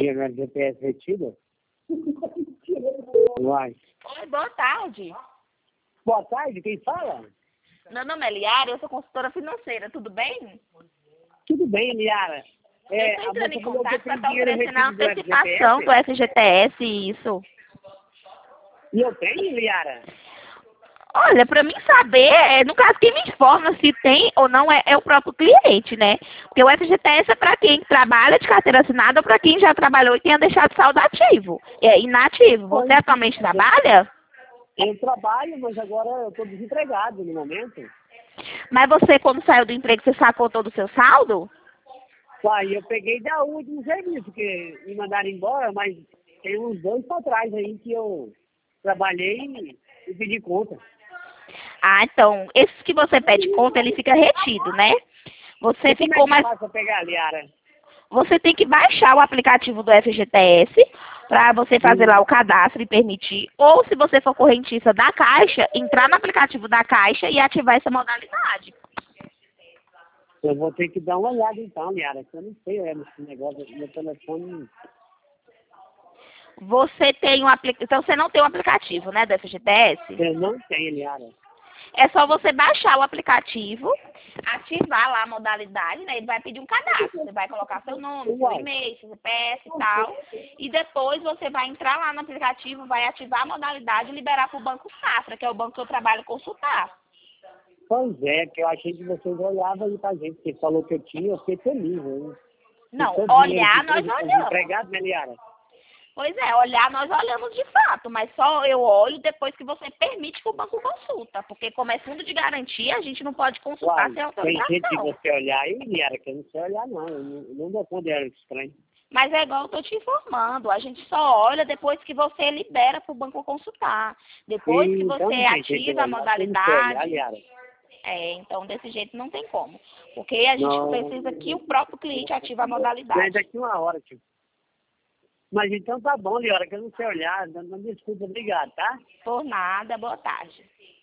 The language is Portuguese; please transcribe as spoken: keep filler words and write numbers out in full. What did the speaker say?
dia no G P S retido? Uai. Oi, boa tarde. Boa tarde, quem fala? Meu nome é Liara, eu sou consultora financeira, tudo bem? Tudo bem, Liara. É, eu estou a entrando moça em falou que eu contato para tenho estar dinheiro oferecendo a retido do antecipação F G T S. do F G T S, isso. E eu tenho, Liara? Olha, para mim saber, é, no caso, quem me informa se tem ou não é, é o próprio cliente, né? Porque o F G T S é para quem trabalha de carteira assinada ou para quem já trabalhou e tenha deixado saldo ativo, é inativo. Você Pois, atualmente trabalha? eu trabalho, mas agora eu estou desempregado no momento. Mas você, quando saiu do emprego, você sacou todo o seu saldo? Uai, eu peguei da último serviço, porque me mandaram embora, mas tem uns dois para trás aí que eu trabalhei e, e pedi conta. Ah, então, esses que você pede conta, ele fica retido, né? Você E como é ficou que mais... faz para pegar, Liara? Você tem que baixar o aplicativo do F G T S para você fazer lá Hum. o cadastro e permitir. Ou, se você for correntista da Caixa, entrar no aplicativo da Caixa e ativar essa modalidade. Eu vou ter que dar uma olhada então, Liara, que eu não sei é, nesse negócio, meu telefone... Você tem um aplicativo... Então, você não tem o aplicativo, né, do F G T S? Eu não tenho, Liara. É só você baixar o aplicativo, ativar lá a modalidade, né? Ele vai pedir um cadastro. Você vai colocar seu nome, seu e-mail, seu C P F e tal. E depois você vai entrar lá no aplicativo, vai ativar a modalidade e liberar para o Banco Safra, que é o banco que eu trabalho, consultar. Pois é, que eu achei que vocês olhavam aí pra gente, você falou que eu tinha, eu fiquei feliz, hein? Não, Todo olhar dinheiro nós que eu olhamos. empregado, né, Liara? Pois é, olhar nós olhamos de fato, mas só eu olho depois que você permite que o banco consulta, porque como é fundo de garantia, a gente não pode consultar Uai, sem tem jeito de autorização. você olhar aí, Liara, que eu não sei olhar não, eu não, eu não dou conta de olhar estranho. Mas é igual eu tô te informando, a gente só olha depois que você libera para o banco consultar. Depois que Então você não tem jeito de ativa a olhar, eu não sei olhar, modalidade, Liara. é, então desse jeito não tem como. Porque a gente Não, precisa que o próprio cliente ative a não é modalidade. daqui uma hora, tipo. Mas então tá bom, Liara, que eu não sei olhar, não, não desculpa, obrigado, tá? Por nada, boa tarde.